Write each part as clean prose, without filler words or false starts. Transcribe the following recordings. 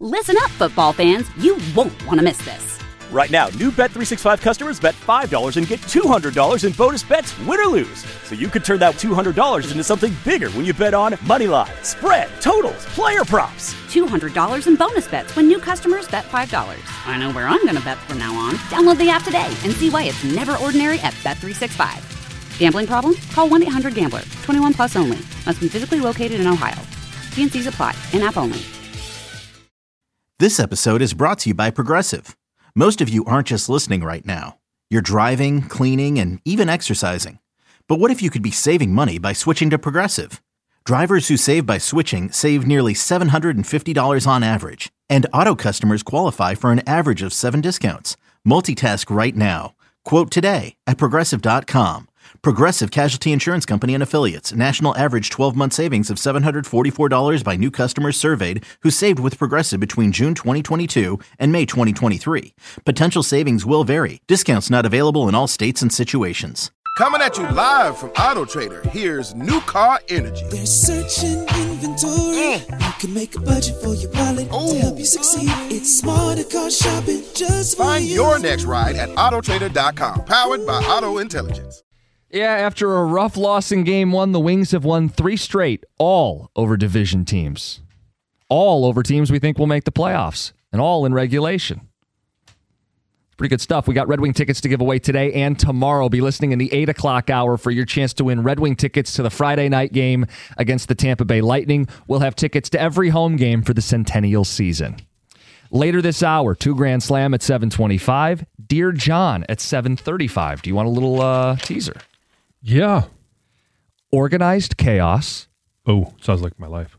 Listen up, football fans. You won't want to miss this. Right now, new Bet365 customers bet $5 and get $200 in bonus bets, win or lose. So you could turn that $200 into something bigger when you bet on money line, spread, totals, player props. $200 in bonus bets when new customers bet $5. I know where I'm going to bet from now on. Download the app today and see why it's never ordinary at Bet365. Gambling problem? Call 1-800-GAMBLER. 21 plus only. Must be physically located in Ohio. T&Cs apply. In-app only. This episode is brought to you by Progressive. Most of you aren't just listening right now. You're driving, cleaning, and even exercising. But what if you could be saving money by switching to Progressive? Drivers who save by switching save nearly $750 on average. And auto customers qualify for an average of 7 discounts. Multitask right now. Quote today at Progressive.com. Progressive Casualty Insurance Company and Affiliates. National average 12-month savings of $744 by new customers surveyed who saved with Progressive between June 2022 and May 2023. Potential savings will vary. Discounts not available in all states and situations. Coming at you live from Auto Trader, here's New Car Energy. They're searching inventory. You can make a budget for your wallet to help you succeed. It's smarter car shopping just for Find you. your next ride at Autotrader.com. Powered by Auto Intelligence. Yeah, after a rough loss in Game 1, the Wings have won 3 straight, all over division teams. All over teams we think will make the playoffs, and all in regulation. Pretty good stuff. We got Red Wing tickets to give away today and tomorrow. Be listening in the 8 o'clock hour for your chance to win Red Wing tickets to the Friday night game against the Tampa Bay Lightning. We'll have tickets to every home game for the Centennial season. Later this hour, 2 Grand Slam at 7:25, Dear John at 7:35. Do you want a little teaser? Yeah. Organized Chaos. Oh, sounds like my life.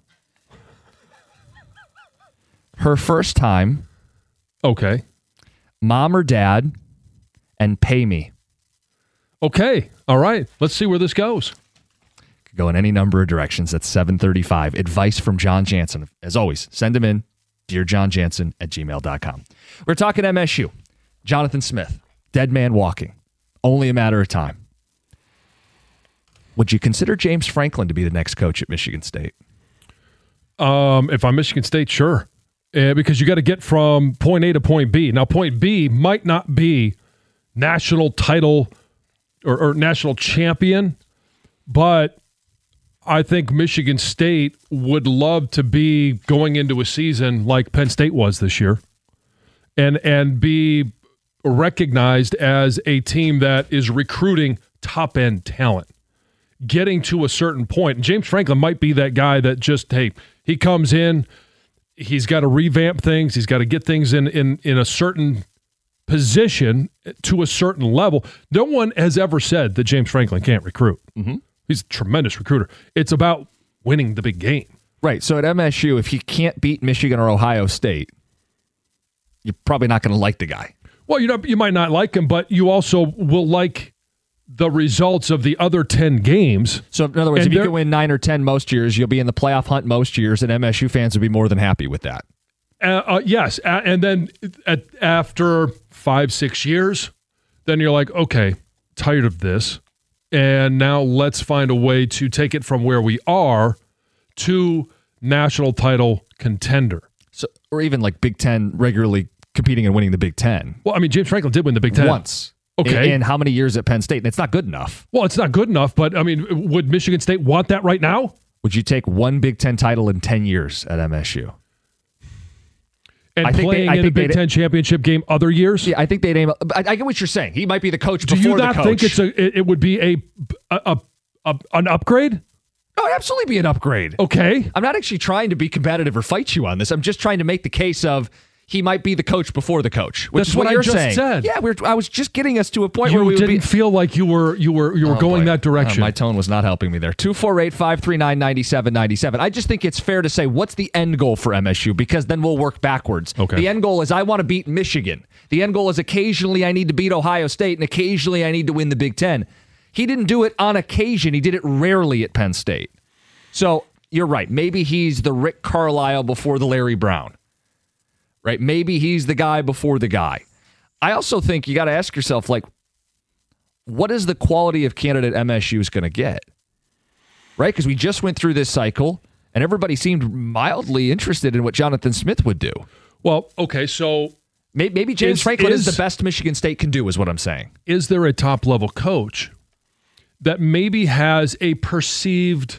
Her First Time. Okay. Mom or Dad, and Pay Me. Okay. All right. Let's see where this goes. Could go in any number of directions. That's 7:35. Advice from John Jansen. As always, send him in. DearJohnJansen@gmail.com. We're talking MSU. Jonathan Smith. Dead man walking. Only a matter of time. Would you consider James Franklin to be the next coach at Michigan State? If I'm Michigan State, sure. Because you got to get from point A to point B. Now, point B might not be national title or national champion, but I think Michigan State would love to be going into a season like Penn State was this year and be recognized as a team that is recruiting top-end talent, getting to a certain point. And James Franklin might be that guy that just, hey, he comes in, he's got to revamp things. He's got to get things in a certain position to a certain level. No one has ever said that James Franklin can't recruit. Mm-hmm. He's a tremendous recruiter. It's about winning the big game. Right. So at MSU, if he can't beat Michigan or Ohio State, you're probably not going to like the guy. Well, you might not like him, but you also will like the results of the other 10 games. So, in other words, if you can win 9 or 10 most years, you'll be in the playoff hunt most years, and MSU fans would be more than happy with that. Yes. And then after 5-6 years, then you're like, okay, tired of this. And now let's find a way to take it from where we are to national title contender. So, or even like Big Ten regularly competing and winning the Big Ten. Well, I mean, James Franklin did win the Big Ten. Once. Okay. And how many years at Penn State? And it's not good enough. Well, it's not good enough, but I mean, would Michigan State want that right now? Would you take one Big Ten title in 10 years at MSU? And playing in a Big Ten championship game other years? Yeah, I think they'd aim. I get what you're saying. He might be the coach before the coach. Do you not think it would be an upgrade? Oh, it'd absolutely be an upgrade. Okay. I'm not actually trying to be combative or fight you on this. I'm just trying to make the case of he might be the coach before the coach. Which is what you're saying. Said. Yeah, I was just getting us to a point where we didn't feel like you were going that direction. My tone was not helping me there. 248-539-9797. I just think it's fair to say, what's the end goal for MSU? Because then we'll work backwards. Okay. The end goal is I want to beat Michigan. The end goal is occasionally I need to beat Ohio State, and occasionally I need to win the Big Ten. He didn't do it on occasion. He did it rarely at Penn State. So you're right. Maybe he's the Rick Carlisle before the Larry Brown. Right? Maybe he's the guy before the guy. I also think you got to ask yourself, like, what is the quality of candidate MSU is going to get? Right? Because we just went through this cycle, And everybody seemed mildly interested in what Jonathan Smith would do. Well, okay, so maybe James Franklin is the best Michigan State can do, is what I'm saying. Is there a top-level coach that maybe has a perceived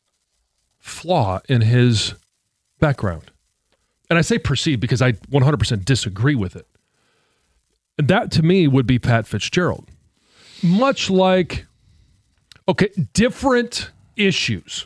flaw in his background? And I say perceived because I 100% disagree with it. And that, to me, would be Pat Fitzgerald. Much like, okay, different issues,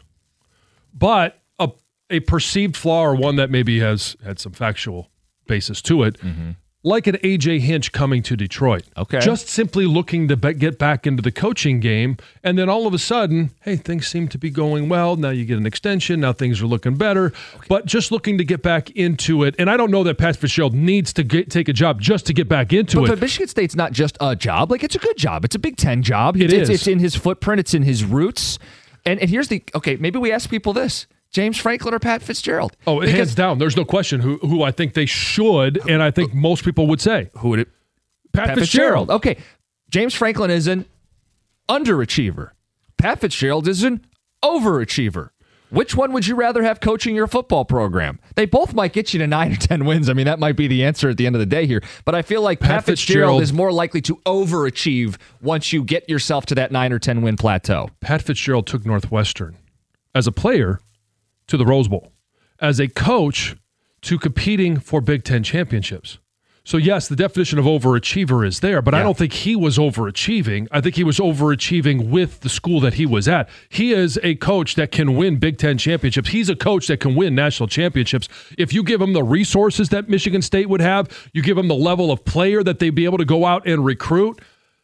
but a perceived flaw or one that maybe has had some factual basis to it, like an A.J. Hinch coming to Detroit. Okay. Just simply looking to get back into the coaching game, and then all of a sudden, hey, things seem to be going well. Now you get an extension. Now things are looking better. Okay. But just looking to get back into it, and I don't know that Pat Fitzgerald needs to take a job just to get back into it. But Michigan State's not just a job. Like, it's a good job. It's a Big Ten job. It is. It's in his footprint. It's in his roots. And here's maybe we ask people this. James Franklin or Pat Fitzgerald? Oh, hands down. There's no question who I think they should, and I think most people would say. Who would it? Pat Fitzgerald. Okay. James Franklin is an underachiever. Pat Fitzgerald is an overachiever. Which one would you rather have coaching your football program? They both might get you to 9 or 10 wins. I mean, that might be the answer at the end of the day here. But I feel like Pat Fitzgerald is more likely to overachieve once you get yourself to that 9 or 10 win plateau. Pat Fitzgerald took Northwestern as a player to the Rose Bowl, as a coach to competing for Big Ten championships. So yes, the definition of overachiever is there, but I don't think he was overachieving. I think he was overachieving with the school that he was at. He is a coach that can win Big Ten championships. He's a coach that can win national championships. If you give him the resources that Michigan State would have, you give him the level of player that they'd be able to go out and recruit.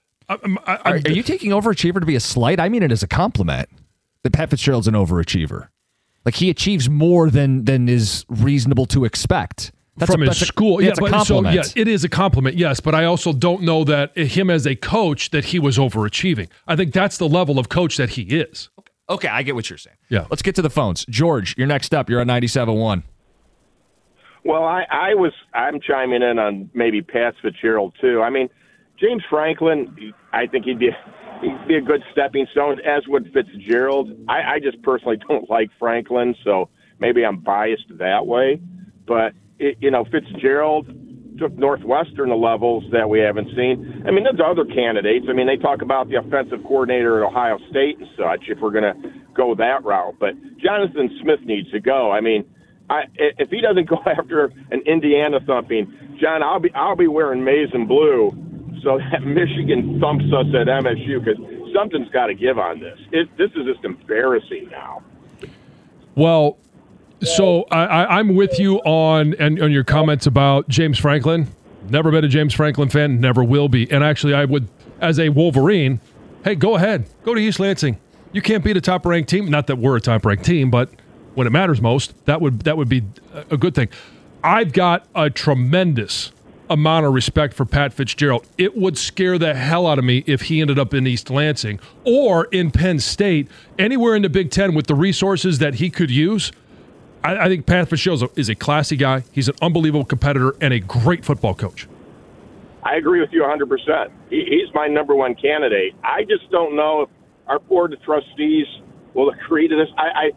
Are you taking overachiever to be a slight? I mean it as a compliment. That Pat Fitzgerald's an overachiever. Like, he achieves more than is reasonable to expect. From his school. It's a compliment. So, it is a compliment, yes, but I also don't know that him as a coach that he was overachieving. I think that's the level of coach that he is. Okay, I get what you're saying. Yeah. Let's get to the phones. George, you're next up. You're on 97.1. Well, I'm chiming in on maybe Pat Fitzgerald too. I mean, James Franklin, I think he'd be a good stepping stone, as would Fitzgerald. I just personally don't like Franklin, so maybe I'm biased that way. But, Fitzgerald took Northwestern to levels that we haven't seen. I mean, there's other candidates. I mean, they talk about the offensive coordinator at Ohio State and such, if we're going to go that route. But Jonathan Smith needs to go. I mean, if he doesn't go after an Indiana thumping, John, I'll be wearing maize and blue so that Michigan thumps us at MSU, because something's got to give on this. This is just embarrassing now. Well, so I'm with you on your comments about James Franklin. Never been a James Franklin fan, never will be. And actually, I would, as a Wolverine, hey, go ahead. Go to East Lansing. You can't beat a top-ranked team. Not that we're a top-ranked team, but when it matters most, that would be a good thing. I've got a tremendous amount of respect for Pat Fitzgerald. It would scare the hell out of me if he ended up in East Lansing or in Penn State, anywhere in the Big Ten with the resources that he could use. I think Pat Fitzgerald is a classy guy. He's an unbelievable competitor and a great football coach. I agree with you 100%. He's my number one candidate. I just don't know if our board of trustees will agree to this.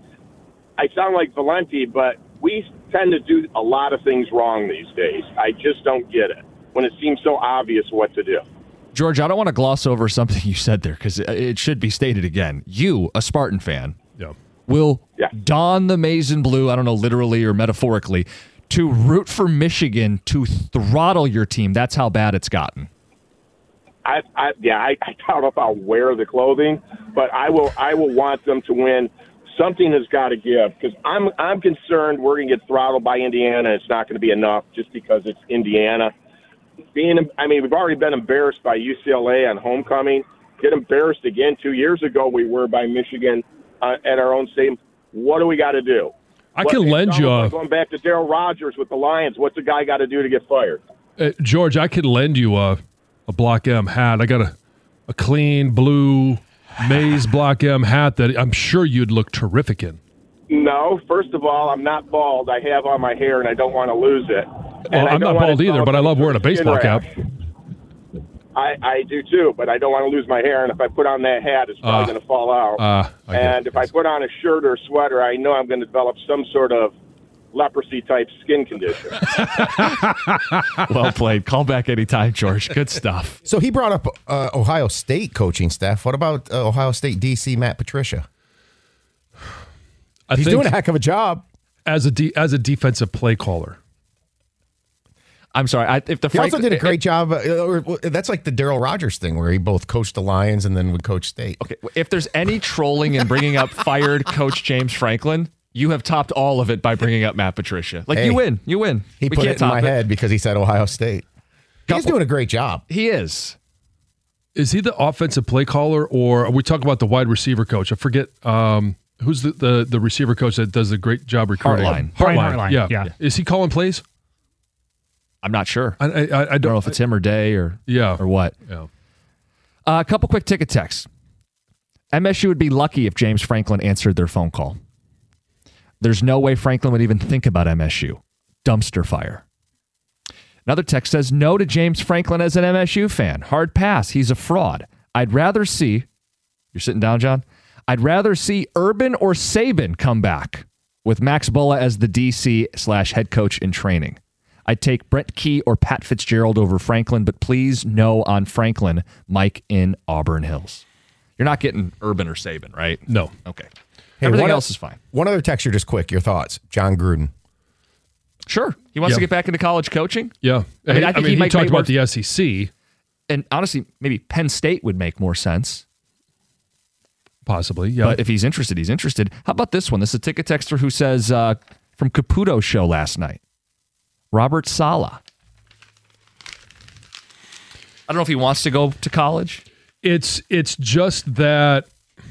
I sound like Valenti, but we tend to do a lot of things wrong these days. I just don't get it when it seems so obvious what to do. George, I don't want to gloss over something you said there because it should be stated again. You, a Spartan fan, will don the maize and blue, I don't know, literally or metaphorically, to root for Michigan to throttle your team. That's how bad it's gotten. I don't know if I'll wear the clothing, but I will want them to win. Something has got to give, because I'm concerned we're going to get throttled by Indiana. It's not going to be enough just because it's Indiana. We've already been embarrassed by UCLA on homecoming. Get embarrassed again 2 years ago. We were by Michigan at our own stadium. What do we got to do? I can lend you going back to Darryl Rogers with the Lions. What's the guy got to do to get fired? George, I could lend you a Block M hat. I got a clean blue maize Block M hat that I'm sure you'd look terrific in. No, first of all, I'm not bald. I have on my hair, and I don't want to lose it. Well, I'm not bald either, but I love wearing a baseball cap. I do too, but I don't want to lose my hair, and if I put on that hat, it's probably going to fall out. And if I put on a shirt or a sweater, I know I'm going to develop some sort of leprosy-type skin condition. Well played. Call back anytime, George. Good stuff. So he brought up Ohio State coaching staff. What about Ohio State DC Matt Patricia? He's doing a heck of a job as a defensive play caller. I'm sorry. He also did a great job. That's like the Darryl Rogers thing, where he both coached the Lions and then would coach State. Okay, if there's any trolling and bringing up fired Coach James Franklin, you have topped all of it by bringing up Matt Patricia. Like, hey, you win. He put it in my head because he said Ohio State. He's doing a great job. He is. Is he the offensive play caller, or are we talking about the wide receiver coach? I forget who's the receiver coach that does a great job recruiting. Hartline. Yeah. Is he calling plays? I'm not sure. I don't know if it's him or Day or what. Yeah. A couple quick ticket texts. MSU would be lucky if James Franklin answered their phone call. There's no way Franklin would even think about MSU. Dumpster fire. Another text says, no to James Franklin as an MSU fan. Hard pass. He's a fraud. I'd rather see, you're sitting down, John? I'd rather see Urban or Saban come back with Max Bulla as the DC/head coach in training. I'd take Brent Key or Pat Fitzgerald over Franklin, but please no on Franklin. Mike in Auburn Hills. You're not getting Urban or Saban, right? No. Okay. Hey, everything else is fine. One other texture, just quick. Your thoughts, John Gruden. Sure. He wants to get back into college coaching. Yeah. I think he talked about the SEC. And honestly, maybe Penn State would make more sense. Possibly, yeah. But if he's interested, he's interested. How about this one? This is a ticket texter who says, from Caputo's show last night, Robert Saleh. I don't know if he wants to go to college. It's just that,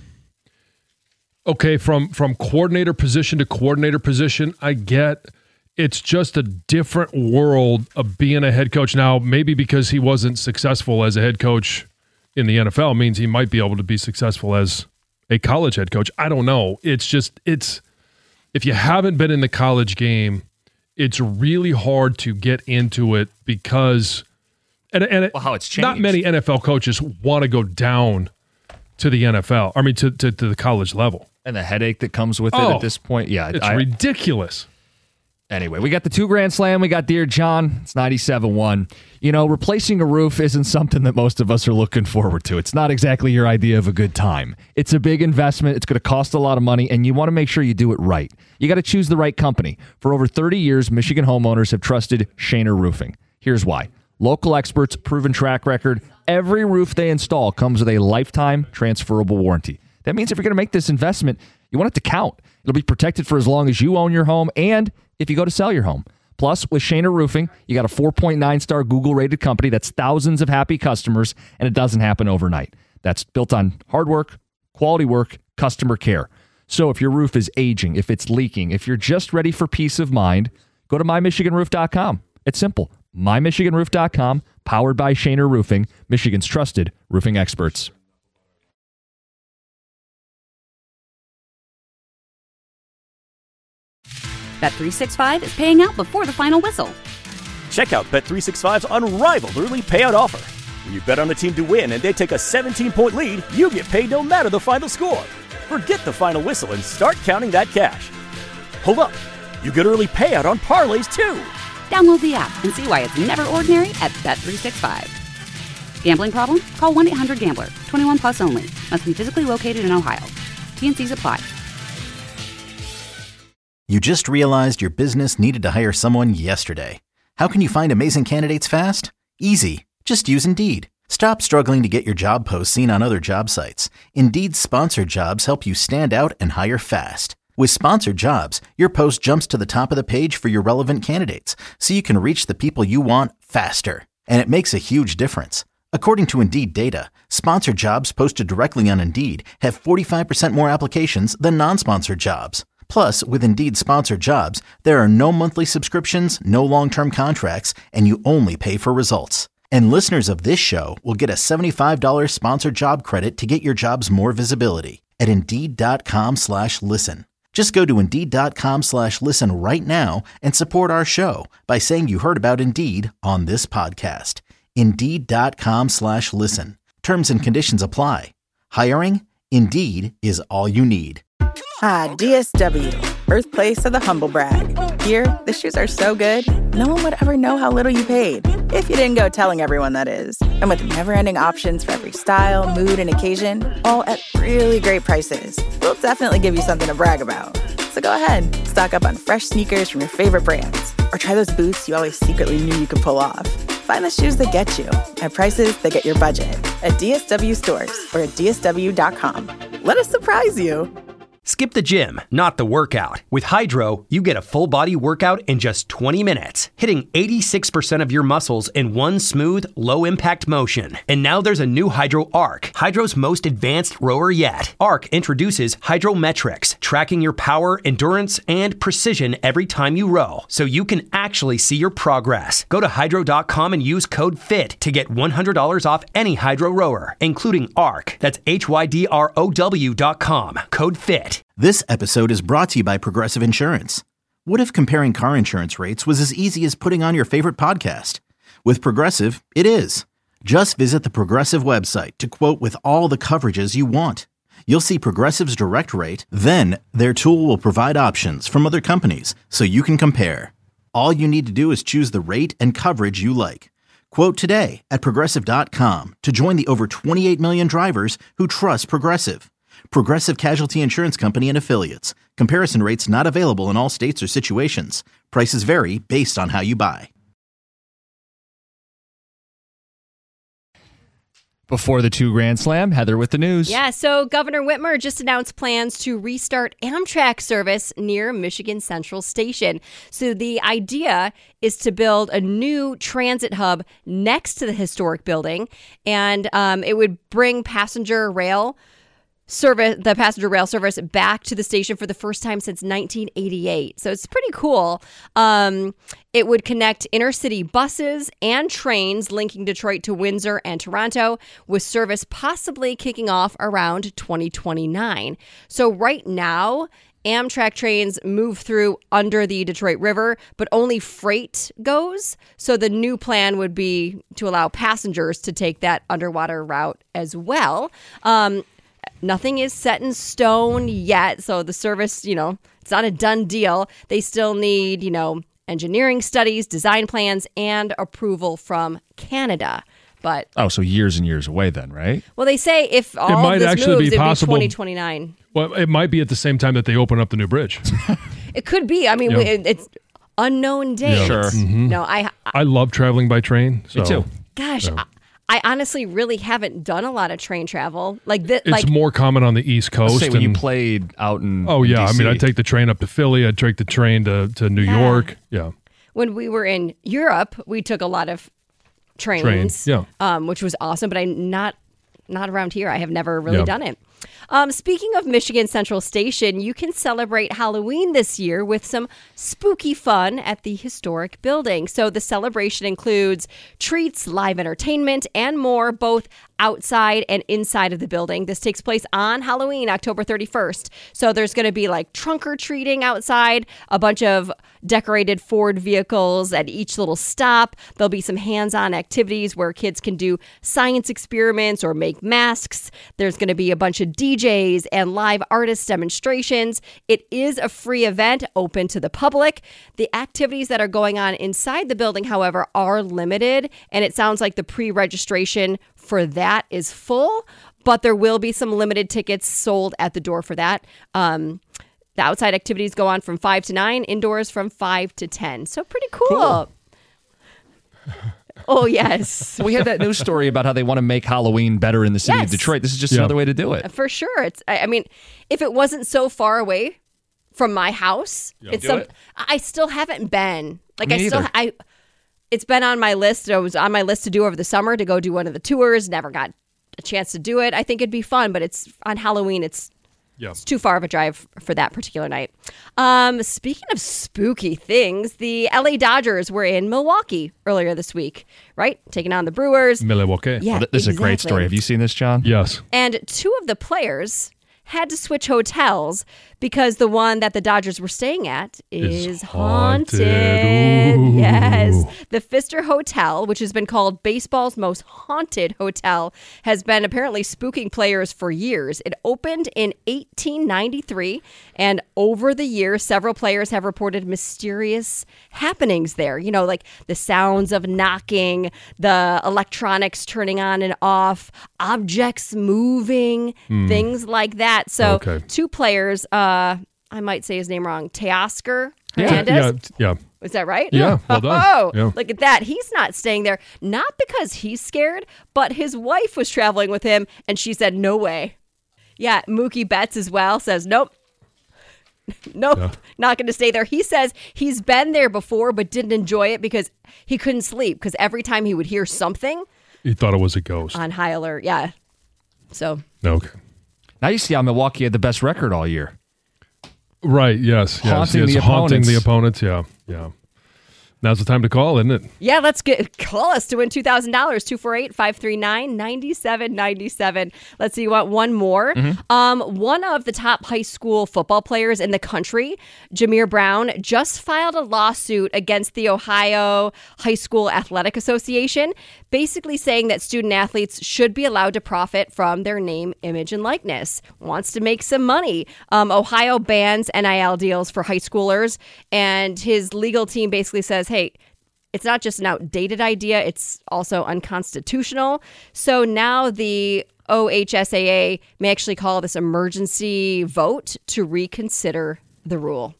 okay, from coordinator position to coordinator position, I get it's just a different world of being a head coach. Now, maybe because he wasn't successful as a head coach in the NFL means he might be able to be successful as a college head coach. I don't know. It's if you haven't been in the college game, it's really hard to get into it because how it's changed. Not many NFL coaches want to go down to the NFL. I mean, to the college level. And the headache that comes with it at this point. Yeah. It's ridiculous. Anyway, we got the 2 Grand Slam. We got Dear John. It's 97-1. You know, replacing a roof isn't something that most of us are looking forward to. It's not exactly your idea of a good time. It's a big investment. It's going to cost a lot of money, and you want to make sure you do it right. You got to choose the right company. For over 30 years, Michigan homeowners have trusted Shaner Roofing. Here's why. Local experts, proven track record. Every roof they install comes with a lifetime transferable warranty. That means if you're going to make this investment, you want it to count. It'll be protected for as long as you own your home and if you go to sell your home. Plus, with Shaner Roofing, you got a 4.9-star Google-rated company that's thousands of happy customers, and it doesn't happen overnight. That's built on hard work, quality work, customer care. So if your roof is aging, if it's leaking, if you're just ready for peace of mind, go to mymichiganroof.com. It's simple. mymichiganroof.com, powered by Shaner Roofing, Michigan's trusted roofing experts. Bet365 is paying out before the final whistle. Check out Bet365's unrivaled early payout offer. When you bet on the team to win and they take a 17-point lead, you get paid no matter the final score. Forget the final whistle and start counting that cash. Hold up. You get early payout on parlays, too. Download the app and see why it's never ordinary at Bet365. Gambling problem? Call 1-800-GAMBLER. 21 plus only. Must be physically located in Ohio. T&Cs apply. You just realized your business needed to hire someone yesterday. How can you find amazing candidates fast? Easy. Just use Indeed. Stop struggling to get your job posts seen on other job sites. Indeed's sponsored jobs help you stand out and hire fast. With sponsored jobs, your post jumps to the top of the page for your relevant candidates, so you can reach the people you want faster. And it makes a huge difference. According to Indeed data, sponsored jobs posted directly on Indeed have 45% more applications than non-sponsored jobs. Plus, with Indeed sponsored jobs, there are no monthly subscriptions, no long-term contracts, and you only pay for results. And listeners of this show will get a $75 sponsored job credit to get your jobs more visibility at Indeed.com/listen. Just go to Indeed.com/listen right now and support our show by saying you heard about Indeed on this podcast. Indeed.com/listen. Terms and conditions apply. Hiring? Indeed is all you need. Ah, DSW, birthplace of the humble brag. Here, the shoes are so good, no one would ever know how little you paid. If you didn't go telling everyone, that is. And with never-ending options for every style, mood, and occasion, all at really great prices, we'll definitely give you something to brag about. So go ahead, stock up on fresh sneakers from your favorite brands, or try those boots you always secretly knew you could pull off. Find the shoes that get you at prices that get your budget at DSW stores or at DSW.com. Let us surprise you. Skip the gym, not the workout. With Hydro, you get a full-body workout in just 20 minutes, hitting 86% of your muscles in one smooth, low-impact motion. And now there's a new Hydro Arc, Hydro's most advanced rower yet. Arc introduces Hydrometrics, tracking your power, endurance, and precision every time you row, so you can actually see your progress. Go to Hydro.com and use code FIT to get $100 off any Hydro rower, including Arc. That's HYDROW.com, code FIT. This episode is brought to you by Progressive Insurance. What if comparing car insurance rates was as easy as putting on your favorite podcast? With Progressive, it is. Just visit the Progressive website to quote with all the coverages you want. You'll see Progressive's direct rate, then their tool will provide options from other companies so you can compare. All you need to do is choose the rate and coverage you like. Quote today at Progressive.com to join the over 28 million drivers who trust Progressive. Progressive Casualty Insurance Company and Affiliates. Comparison rates not available in all states or situations. Prices vary based on how you buy. Before the 2 Grand Slam, Heather with the news. Yeah, so Governor Whitmer just announced plans to restart Amtrak service near Michigan Central Station. So the idea is to build a new transit hub next to the historic building, and it would bring passenger rail service back to the station for the first time since 1988. So it's pretty cool. It would connect intercity buses and trains linking Detroit to Windsor and Toronto, with service possibly kicking off around 2029. So right now, Amtrak trains move through under the Detroit River, but only freight goes. So the new plan would be to allow passengers to take that underwater route as well. Nothing is set in stone yet, so the service, it's not a done deal. They still need, engineering studies, design plans, and approval from Canada. But so years and years away then, right? Well, they say if all of this moves, it'd be 2029. Well, it might be at the same time that they open up the new bridge. It could be. I mean, it's unknown dates. Yeah. Sure. Mm-hmm. No, I love traveling by train. So. Me too. Gosh, I honestly really haven't done a lot of train travel like this. It's more common on the East Coast. When you played out in DC. I mean, I'd take the train up to Philly. I'd take the train to New York. Yeah. When we were in Europe, we took a lot of trains. Which was awesome. But not around here. I have never really done it. Speaking of Michigan Central Station, you can celebrate Halloween this year with some spooky fun at the historic building. So the celebration includes treats, live entertainment, and more, both outside and inside of the building. This takes place on Halloween, October 31st. So there's going to be like trunk or treating outside, a bunch of decorated Ford vehicles at each little stop. There'll be some hands-on activities where kids can do science experiments or make masks. There's going to be a bunch of DJs and live artist demonstrations. It is a free event open to the public. The activities that are going on inside the building, however, are limited, and it sounds like the pre-registration for that is full, but there will be some limited tickets sold at the door for that. The outside activities go on from 5 to 9, indoors from 5 to 10. So pretty cool. Oh, yes. We had that news story about how they want to make Halloween better in the city of Detroit. This is just another way to do it. For sure. I mean, if it wasn't so far away from my house, I still haven't been. It's been on my list. It was on my list to do over the summer to go do one of the tours. Never got a chance to do it. I think it'd be fun, but it's on Halloween. It's too far of a drive for that particular night. Speaking of spooky things, the LA Dodgers were in Milwaukee earlier this week, right? Taking on the Brewers. Milwaukee. Yeah, this is a great story. Have you seen this, John? Yes. And 2 of the players had to switch hotels because the one that the Dodgers were staying at is haunted. Ooh. Yes. The Pfister Hotel, which has been called baseball's most haunted hotel, has been apparently spooking players for years. It opened in 1893, and over the years, several players have reported mysterious happenings there. You know, like the sounds of knocking, the electronics turning on and off, objects moving, things like that. So two players, I might say his name wrong, Teoscar Hernandez. Yeah. Is that right? Yeah, well done. Oh, Yeah. look at that. He's not staying there, not because he's scared, but his wife was traveling with him, and she said, no way. Yeah, Mookie Betts as well says, nope, not going to stay there. He says he's been there before, but didn't enjoy it because he couldn't sleep, because every time he would hear something. He thought it was a ghost. On high alert, yeah. So. Okay. Now you see how Milwaukee had the best record all year. Right, yes. Haunting the haunting opponents. the opponents, yeah. Now's the time to call, isn't it? Yeah, call us to win $2,000, 248-539-9797. Let's see, you want one more? One of the top high school football players in the country, Jameer Brown, just filed a lawsuit against the Ohio High School Athletic Association, basically saying that student athletes should be allowed to profit from their name, image, and likeness. Wants to make some money. Ohio bans NIL deals for high schoolers, and his legal team basically says, hey, it's not just an outdated idea, it's also unconstitutional. So now the OHSAA may actually call this emergency vote to reconsider the rule.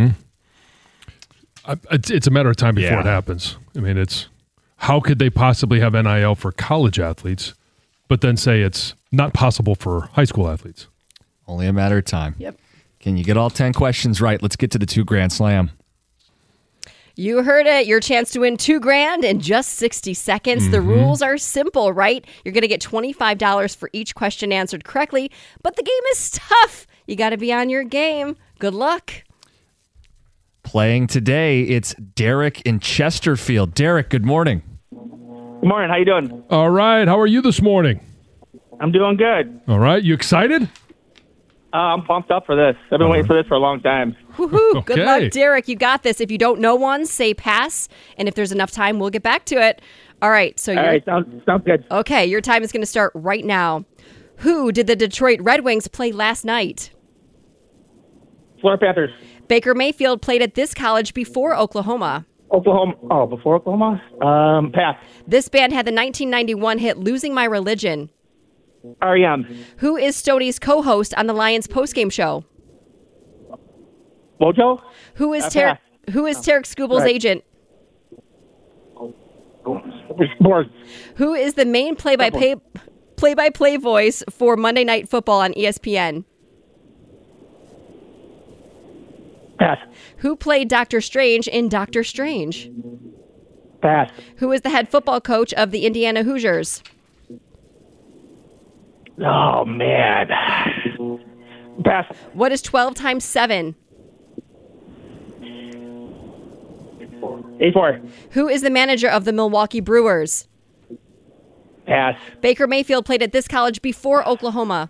It's a matter of time before it happens. I mean, it's how could they possibly have NIL for college athletes, but then say it's not possible for high school athletes? Only a matter of time. Yep. Can you get all 10 questions right? Let's get to the 2 Grand Slam. You heard it. Your chance to win $2,000 in just 60 seconds. The rules are simple, right? You're going to get $25 for each question answered correctly, but the game is tough. You got to be on your game. Good luck. Playing today, it's Derek in Chesterfield. Derek, good morning. Good morning. How you doing? All right. How are you this morning? I'm doing good. All right. You excited? I'm pumped up for this. I've been waiting for this for a long time. Woohoo. Good luck, Derek. You got this. If you don't know one, say pass. And if there's enough time, we'll get back to it. All right. So All right. Sounds good. Okay. Your time is going to start right now. Who did the Detroit Red Wings play last night? Florida Panthers. Baker Mayfield played at this college before Oklahoma. Oklahoma. Oh, before Oklahoma? Pass. This band had the 1991 hit Losing My Religion. R.E.M. Who is Stoney's co-host on the Lions postgame show? Mojo? Who is pass. Tarek Skubal's Right. agent? Sports. Who is the main play-by-play voice for Monday Night Football on ESPN? Pass. Who played Doctor Strange in Doctor Strange? Pass. Who is the head football coach of the Indiana Hoosiers? Oh, man. Pass. What is 12 times 7? 84. Who is the manager of the Milwaukee Brewers? Pass. Baker Mayfield played at this college before Oklahoma.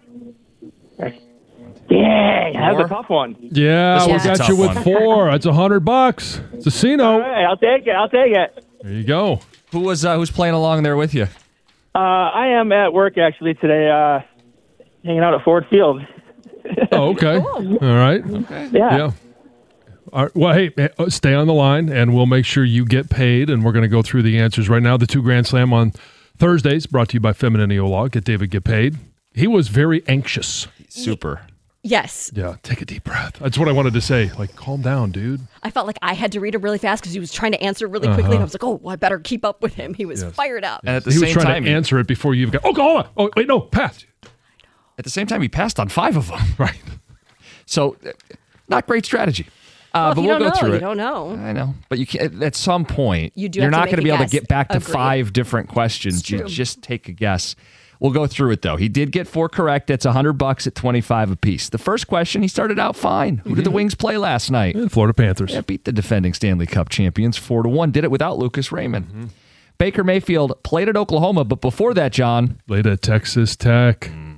Dang, that was a tough one. Yeah, This we was a got tough you with one. 4. That's $100. It's a Cino. Hey, I'll take it. There you go. Who's playing along there with you? I am at work, actually, today, hanging out at Ford Field. Oh, okay. Cool. All right. Yeah. All right. Well, hey, stay on the line, and we'll make sure you get paid, and we're going to go through the answers right now. The 2 Grand Slam on Thursdays, brought to you by Femininity Law. Get David, get paid. He was very anxious. Super. Yes. Yeah, take a deep breath. That's what I wanted to say. Like, calm down, dude. I felt like I had to read it really fast because he was trying to answer really quickly, and I was like, oh, well, I better keep up with him. He was fired up. And at the He was same trying time, to answer it before you even got, Oklahoma. Oh, wait, no, pass. at the same time, he passed on 5 of them. Right. So, not great strategy. Well, if but you we'll don't go know, through you it. don't know. I know, but you can at some point. You do You're have to not make going to a be able to guess. get back to Agreed. 5 different questions. It's You true. just take a guess. We'll go through it though. He did get 4 correct. It's $100 at 25 apiece. The first question, he started out fine. Who did the Wings play last night? Florida Panthers. Yeah, beat the defending Stanley Cup champions 4-1. Did it without Lucas Raymond. Baker Mayfield played at Oklahoma, but before that, John played at Texas Tech.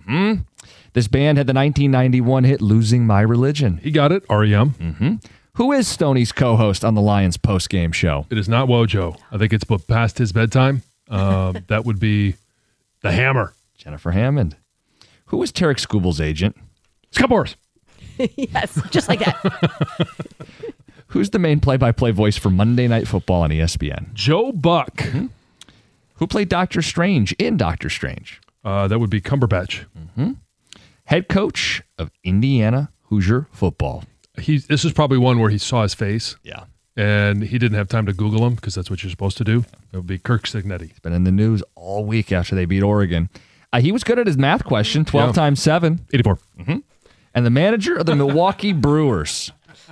Mm-hmm. This band had the 1991 hit Losing My Religion. He got it, R.E.M. Mm-hmm. Who is Stoney's co-host on the Lions post-game show? It is not Wojo. I think it's past his bedtime. That would be the Hammer. Jennifer Hammond. Who is Tarek Skubel's agent? Scott Boras. Yes, just like that. Who's the main play-by-play voice for Monday Night Football on ESPN? Joe Buck. Mm-hmm. Who played Doctor Strange in Doctor Strange? That would be Cumberbatch. Mm-hmm. Head coach of Indiana Hoosier football. This is probably one where he saw his face. Yeah. And he didn't have time to Google him because that's what you're supposed to do. It would be Kirk Cignetti. He's been in the news all week after they beat Oregon. He was good at his math question, 12 times 7. 84. Mm-hmm. And the manager of the Milwaukee Brewers.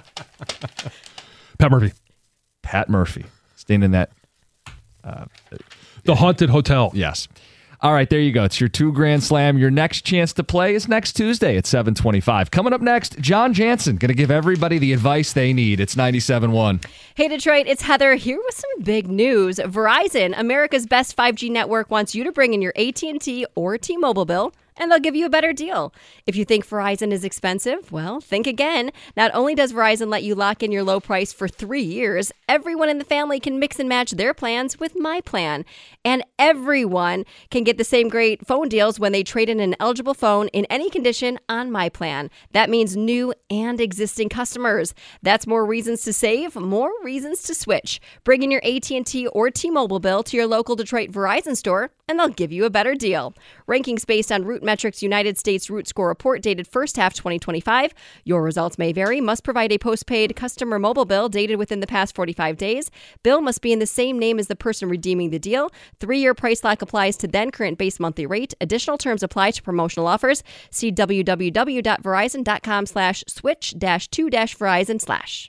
Pat Murphy. Pat Murphy. Staying in that. The Haunted Hotel. Yes. All right, there you go. It's your 2 Grand Slam. Your next chance to play is next Tuesday at 7:25. Coming up next, John Jansen going to give everybody the advice they need. It's 97.1. Hey, Detroit, it's Heather here with some big news. Verizon, America's best 5G network, wants you to bring in your AT&T or T-Mobile bill, and they'll give you a better deal. If you think Verizon is expensive, well, think again. Not only does Verizon let you lock in your low price for 3 years, everyone in the family can mix and match their plans with My Plan. And everyone can get the same great phone deals when they trade in an eligible phone in any condition on My Plan. That means new and existing customers. That's more reasons to save, more reasons to switch. Bring in your AT&T or T-Mobile bill to your local Detroit Verizon store, and they'll give you a better deal. Rankings based on Root Metrics United States Root Score Report dated first half 2025. Your results may vary. Must provide a postpaid customer mobile bill dated within the past 45 days. Bill must be in the same name as the person redeeming the deal. 3-year price lock applies to then current base monthly rate. Additional terms apply to promotional offers. See www.verizon.com/switch-2-verizon/.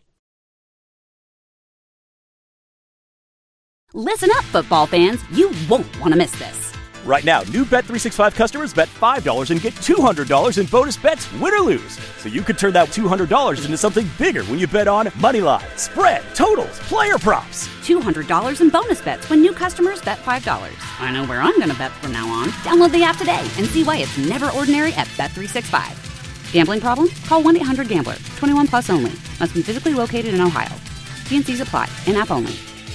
Listen up, football fans. You won't want to miss this. Right now, new Bet365 customers bet $5 and get $200 in bonus bets, win or lose. So you could turn that $200 into something bigger when you bet on money line, spread, totals, player props. $200 in bonus bets when new customers bet $5. I know where I'm going to bet from now on. Download the app today and see why it's never ordinary at Bet365. Gambling problem? Call 1-800-GAMBLER. 21 plus only. Must be physically located in Ohio. T&Cs apply. In-app only.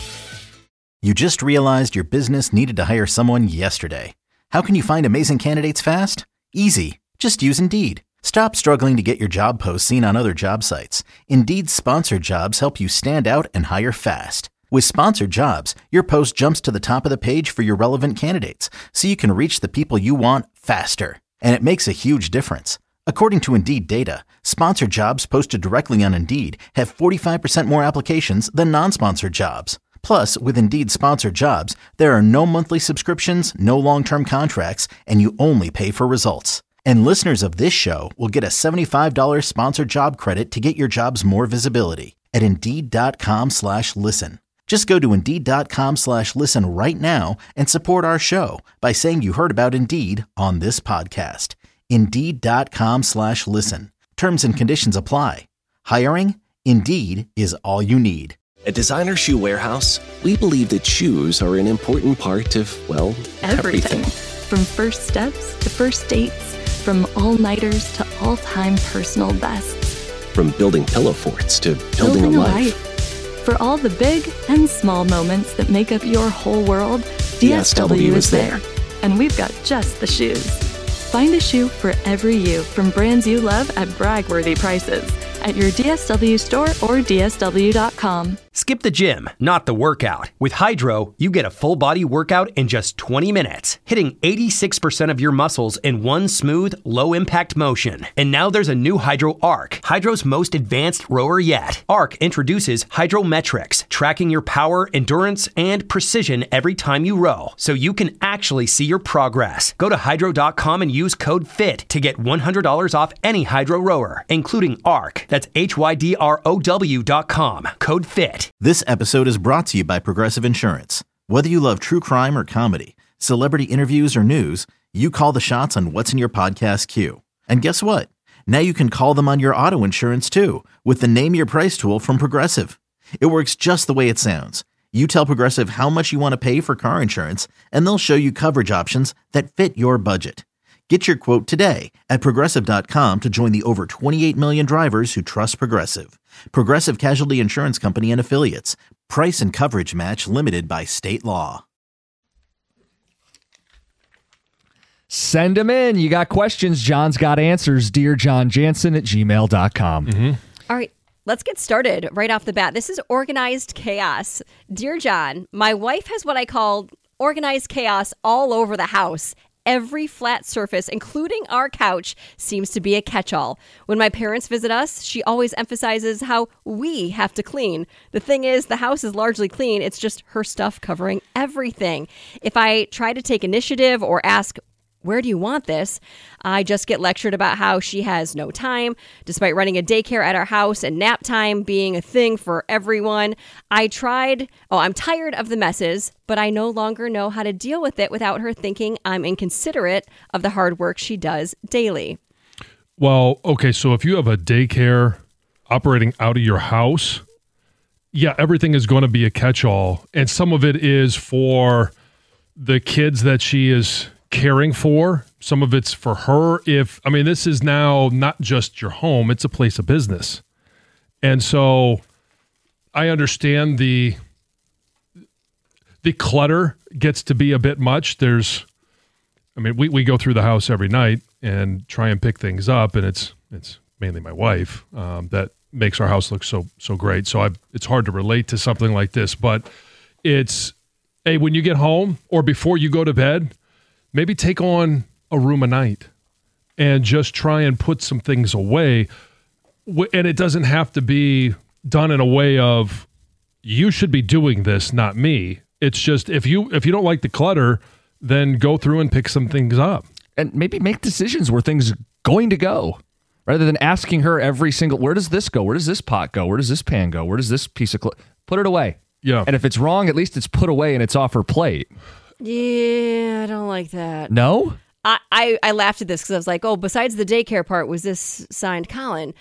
You just realized your business needed to hire someone yesterday. How can you find amazing candidates fast? Easy. Just use Indeed. Stop struggling to get your job posts seen on other job sites. Indeed's sponsored jobs help you stand out and hire fast. With sponsored jobs, your post jumps to the top of the page for your relevant candidates, so you can reach the people you want faster. And it makes a huge difference. According to Indeed data, sponsored jobs posted directly on Indeed have 45% more applications than non-sponsored jobs. Plus, with Indeed sponsored jobs, there are no monthly subscriptions, no long-term contracts, and you only pay for results. And listeners of this show will get a $75 sponsored job credit to get your jobs more visibility at Indeed.com/listen. Just go to Indeed.com/listen right now and support our show by saying you heard about Indeed on this podcast. Indeed.com/listen. Terms and conditions apply. Hiring? Indeed is all you need. At Designer Shoe Warehouse, we believe that shoes are an important part of, well, everything. From first steps to first dates, from all-nighters to all-time personal bests. From building pillow forts to building a life. For all the big and small moments that make up your whole world, DSW is there. And we've got just the shoes. Find a shoe for every you from brands you love at brag-worthy prices at your DSW store or DSW.com. Skip the gym, not the workout. With Hydro, you get a full-body workout in just 20 minutes, hitting 86% of your muscles in one smooth, low-impact motion. And now there's a new Hydro Arc, Hydro's most advanced rower yet. Arc introduces Hydrometrics, tracking your power, endurance, and precision every time you row, so you can actually see your progress. Go to Hydro.com and use code FIT to get $100 off any Hydro rower, including Arc. That's HYDROW.com. Code FIT. This episode is brought to you by Progressive Insurance. Whether you love true crime or comedy, celebrity interviews or news, you call the shots on what's in your podcast queue. And guess what? Now you can call them on your auto insurance too with the Name Your Price tool from Progressive. It works just the way it sounds. You tell Progressive how much you want to pay for car insurance, and they'll show you coverage options that fit your budget. Get your quote today at Progressive.com to join the over 28 million drivers who trust Progressive. Progressive Casualty Insurance Company and Affiliates. Price and coverage match limited by state law. Send them in. You got questions. John's got answers. DearJohnJansen@gmail.com. Mm-hmm. All right. Let's get started right off the bat. This is organized chaos. Dear John, my wife has what I call organized chaos all over the house. Every flat surface, including our couch, seems to be a catch-all. When my parents visit us, she always emphasizes how we have to clean. The thing is, the house is largely clean. It's just her stuff covering everything. If I try to take initiative or ask, where do you want this? I just get lectured about how she has no time, despite running a daycare at our house and nap time being a thing for everyone. I'm tired of the messes, but I no longer know how to deal with it without her thinking I'm inconsiderate of the hard work she does daily. Well, okay, so if you have a daycare operating out of your house, yeah, everything is going to be a catch-all. And some of it is for the kids that she is caring for. Some of it's for her. This is now not just your home, it's a place of business. And so I understand the clutter gets to be a bit much. We go through the house every night and try and pick things up, and it's mainly my wife that makes our house look so great. So it's hard to relate to something like this, but it's, hey, when you get home or before you go to bed, maybe take on a room a night and just try and put some things away. And it doesn't have to be done in a way of, you should be doing this, not me. It's just, if you don't like the clutter, then go through and pick some things up. And maybe make decisions where things are going to go, rather than asking her every single, where does this go? Where does this pot go? Where does this pan go? Where does this piece of put it away. Yeah. And if it's wrong, at least it's put away and it's off her plate. Yeah, I don't like that. No? I laughed at this because I was like, besides the daycare part, was this signed Colin?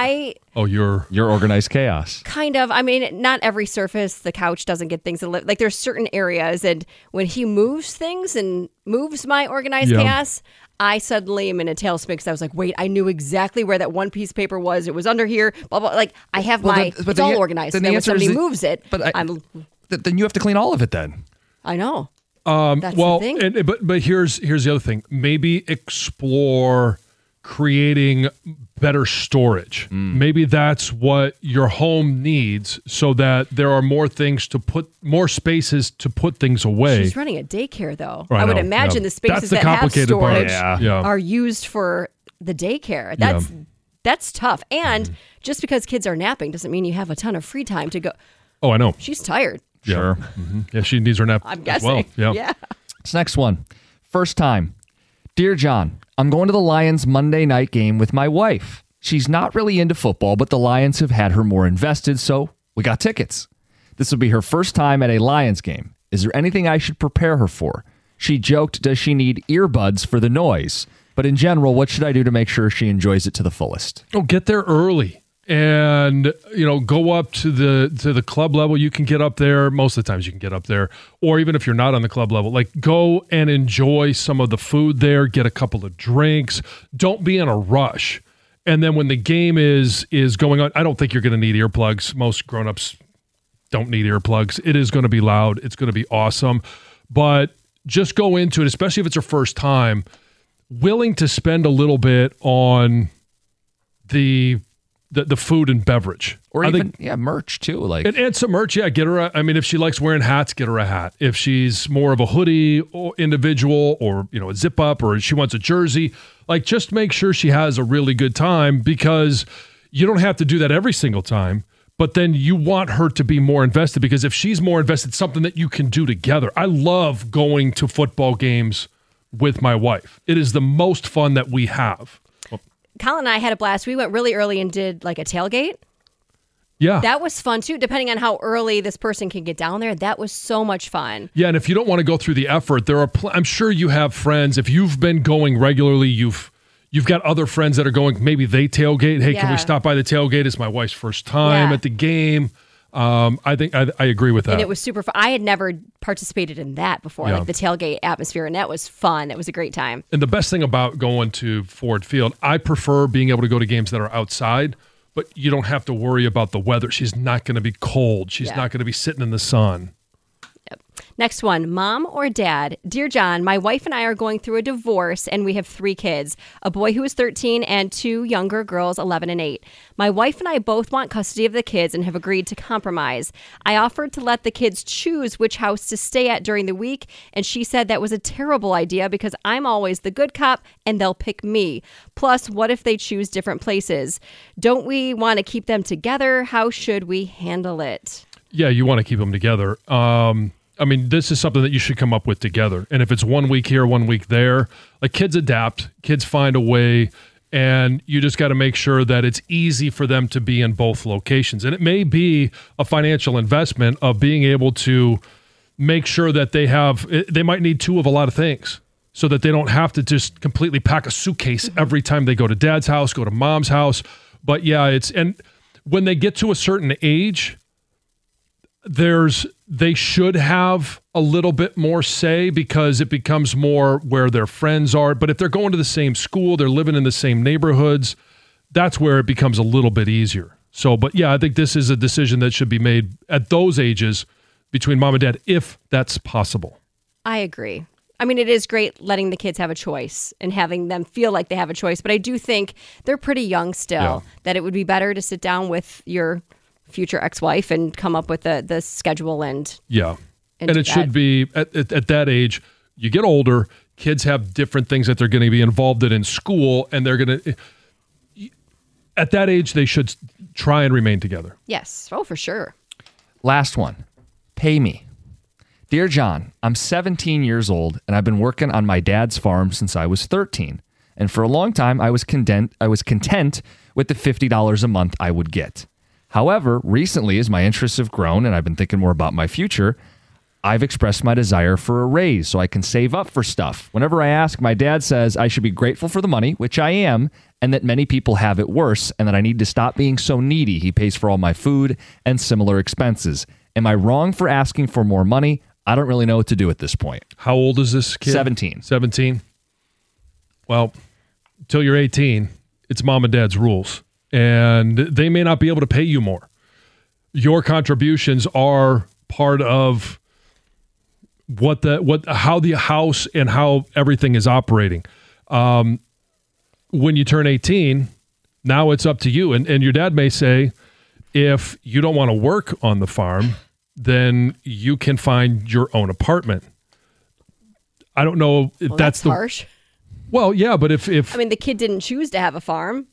You're organized chaos. Kind of. Not every surface, the couch doesn't get things. Like there's certain areas, and when he moves things and moves my organized chaos, I suddenly am in a tailspin because I was like, wait, I knew exactly where that one piece of paper was. It was under here, blah, blah. Like I have it's all organized. And then when somebody moves it, then you have to clean all of it then. I know. That's the thing. But here's the other thing. Maybe explore creating better storage. Maybe that's what your home needs, so that there are more things to put, more spaces to put things away. She's running a daycare, though. I would imagine the spaces that have storage are used for the daycare. That's tough. And just because kids are napping doesn't mean you have a ton of free time to go. Oh, I know. She's tired. Yeah. Sure. Mm-hmm. Yeah, she needs her nap. I'm guessing. As well. Yeah. This next one. First time. Dear John, I'm going to the Lions Monday night game with my wife. She's not really into football, but the Lions have had her more invested, so we got tickets. This will be her first time at a Lions game. Is there anything I should prepare her for? She joked, does she need earbuds for the noise? But in general, what should I do to make sure she enjoys it to the fullest? Oh, get there early. And, go up to the club level. You can get up there. Most of the times you can get up there. Or even if you're not on the club level, go and enjoy some of the food there. Get a couple of drinks. Don't be in a rush. And then when the game is going on, I don't think you're going to need earplugs. Most grown-ups don't need earplugs. It is going to be loud. It's going to be awesome. But just go into it, especially if it's your first time, willing to spend a little bit on the food and beverage. Or even merch too. And some merch, get her if she likes wearing hats, get her a hat. If she's more of a hoodie or individual, or a zip up, or she wants a jersey, just make sure she has a really good time, because you don't have to do that every single time, but then you want her to be more invested, because if she's more invested, something that you can do together. I love going to football games with my wife. It is the most fun that we have. Colin and I had a blast. We went really early and did a tailgate. Yeah. That was fun too, depending on how early this person can get down there. That was so much fun. Yeah, and if you don't want to go through the effort, there are I'm sure you have friends. If you've been going regularly, you've got other friends that are going, maybe they tailgate. Hey, can we stop by the tailgate? It's my wife's first time at the game. I think I agree with that. And it was super fun. I had never participated in that before, like the tailgate atmosphere, and that was fun. It was a great time. And the best thing about going to Ford Field, I prefer being able to go to games that are outside, but you don't have to worry about the weather. She's not going to be cold. She's not going to be sitting in the sun. Next one, mom or dad? Dear John, my wife and I are going through a divorce and we have 3 kids, a boy who is 13 and 2 younger girls, 11 and 8. My wife and I both want custody of the kids and have agreed to compromise. I offered to let the kids choose which house to stay at during the week, and she said that was a terrible idea because I'm always the good cop and they'll pick me. Plus, what if they choose different places? Don't we want to keep them together? How should we handle it? Yeah, you want to keep them together. I mean, this is something that you should come up with together. And if it's 1 week here, 1 week there, like kids adapt, kids find a way, and you just got to make sure that it's easy for them to be in both locations. And it may be a financial investment of being able to make sure that they might need 2 of a lot of things so that they don't have to just completely pack a suitcase every time they go to dad's house, go to mom's house. But yeah, and when they get to a certain age, they should have a little bit more say because it becomes more where their friends are. But if they're going to the same school, they're living in the same neighborhoods, that's where it becomes a little bit easier. So, but yeah, I think this is a decision that should be made at those ages between mom and dad, if that's possible. I agree. I mean, it is great letting the kids have a choice and having them feel like they have a choice. But I do think they're pretty young still, that it would be better to sit down with your future ex-wife and come up with the schedule and it should be at that age. You get older, kids have different things that they're going to be involved in school, and they're going to at that age they should try and remain together. Yes, for sure. Last one, pay me. Dear John, I'm 17 years old and I've been working on my dad's farm since I was 13, and for a long time I was content with the $50 a month I would get. However, recently, as my interests have grown and I've been thinking more about my future, I've expressed my desire for a raise so I can save up for stuff. Whenever I ask, my dad says I should be grateful for the money, which I am, and that many people have it worse, and that I need to stop being so needy. He pays for all my food and similar expenses. Am I wrong for asking for more money? I don't really know what to do at this point. How old is this kid? 17. 17? Well, until you're 18, it's mom and dad's rules. And they may not be able to pay you more. Your contributions are part of how the house and how everything is operating. When you turn 18, now it's up to you. And your dad may say, if you don't want to work on the farm, then you can find your own apartment. I don't know if that's harsh. Well, yeah, but if I mean, the kid didn't choose to have a farm.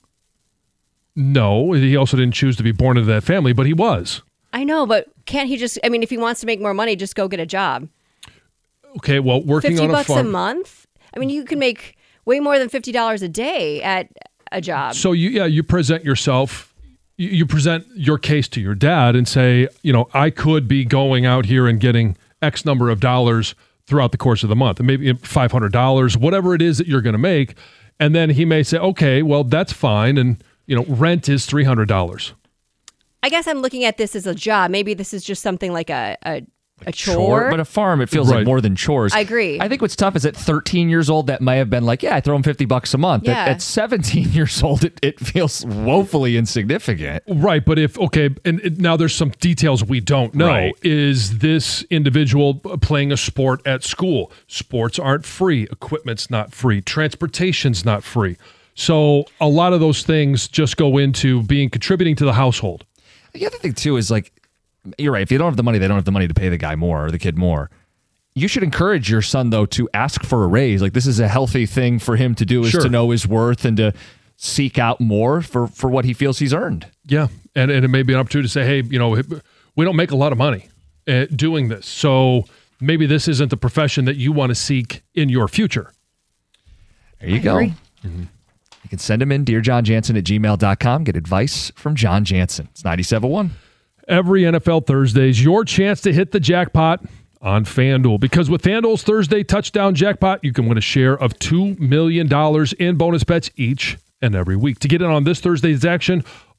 No, he also didn't choose to be born into that family, but he was. I know, but can't he just, I mean, if he wants to make more money, just go get a job. Okay, well, working on a farm. $50 a month? I mean, you can make way more than $50 a day at a job. So you present yourself, you present your case to your dad and say, I could be going out here and getting X number of dollars throughout the course of the month, and maybe $500, whatever it is that you're going to make. And then he may say, okay, well, that's fine. And rent is $300. I guess I'm looking at this as a job. Maybe this is just something like a chore. But a farm, it feels like more than chores. I agree. I think what's tough is at 13 years old, that may have been like, I throw him $50 a month. Yeah. At 17 years old, it feels woefully insignificant. Right, but and now there's some details we don't know. Right. Is this individual playing a sport at school? Sports aren't free. Equipment's not free. Transportation's not free. So a lot of those things just go into contributing to the household. The other thing, too, is like, you're right. If you don't have the money, they don't have the money to pay the guy more or the kid more. You should encourage your son, though, to ask for a raise. Like, this is a healthy thing for him to do, is to know his worth and to seek out more for what he feels he's earned. Yeah, and it may be an opportunity to say, hey, we don't make a lot of money doing this. So maybe this isn't the profession that you want to seek in your future. There you go. Mm-hmm. You can send him in, dearjohnjansen@gmail.com. Get advice from John Jansen. It's 97.1. Every NFL Thursday is your chance to hit the jackpot on FanDuel. Because with FanDuel's Thursday touchdown jackpot, you can win a share of $2 million in bonus bets each and every week. To get in on this Thursday's action,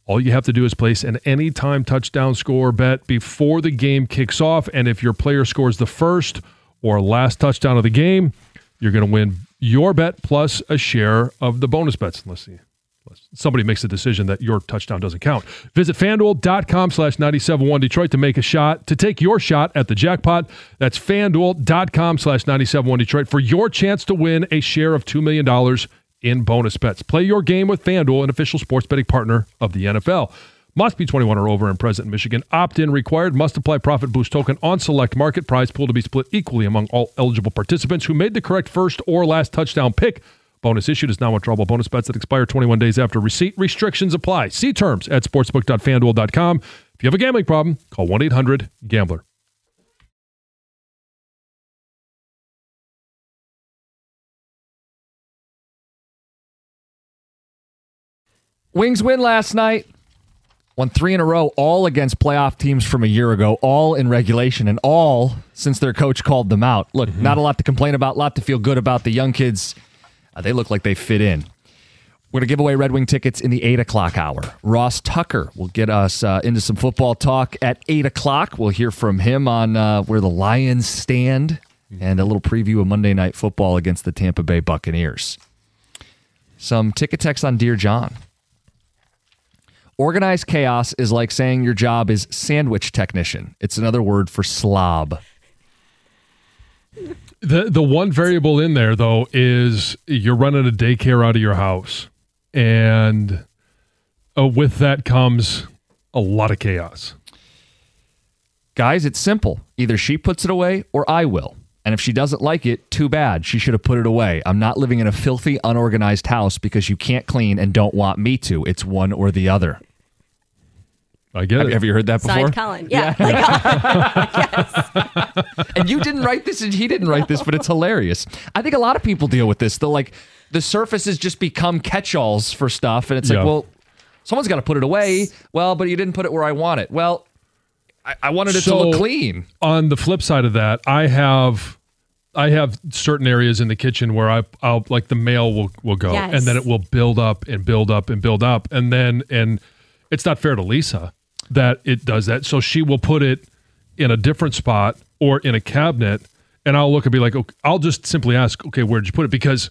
All you have to do is place an anytime touchdown score bet before the game kicks off. And if your player scores the first or last touchdown of the game, you're going to win your bet plus a share of the bonus bets. Unless somebody makes a decision that your touchdown doesn't count. Visit FanDuel.com/971 Detroit to take your shot at the jackpot. That's FanDuel.com/971 Detroit for your chance to win a share of $2 million in bonus bets. Play your game with FanDuel, an official sports betting partner of the NFL. Must be 21 or over and present in Michigan. Opt-in required. Must apply profit boost token on select market. Prize pool to be split equally among all eligible participants who made the correct first or last touchdown pick. Bonus issued is non-withdrawable bonus bets that expire 21 days after receipt. Restrictions apply. See terms at sportsbook.fanduel.com. If you have a gambling problem, call 1-800-GAMBLER. Wings win last night. Won 3 in a row, all against playoff teams from a year ago, all in regulation, and all since their coach called them out. Look, not a lot to complain about, a lot to feel good about. The young kids, they look like they fit in. We're going to give away Red Wing tickets in the 8 o'clock hour. Ross Tucker will get us into some football talk at 8 o'clock. We'll hear from him on where the Lions stand and a little preview of Monday Night Football against the Tampa Bay Buccaneers. Some ticket text on Dear John. Organized chaos is like saying your job is sandwich technician. It's another word for slob. The one variable in there, though, is you're running a daycare out of your house. And with that comes a lot of chaos. Guys, it's simple. Either she puts it away or I will. And if she doesn't like it, too bad. She should have put it away. I'm not living in a filthy, unorganized house because you can't clean and don't want me to. It's one or the other. I get it. Have you heard that before? Signed Colin. Yeah. Yes. And you didn't write this and he didn't write this, but it's hilarious. I think a lot of people deal with this. They'll like the surfaces just become catch-alls for stuff. And it's like, well, someone's got to put it away. Well, but you didn't put it where I want it. Well, I wanted it to look clean. On the flip side of that, I have certain areas in the kitchen where I'll like the mail will go and then it will build up and build up and build up. And it's not fair to Lisa that it does that. So she will put it in a different spot or in a cabinet, and I'll look and be like, okay, I'll just simply ask, okay, where'd you put it? Because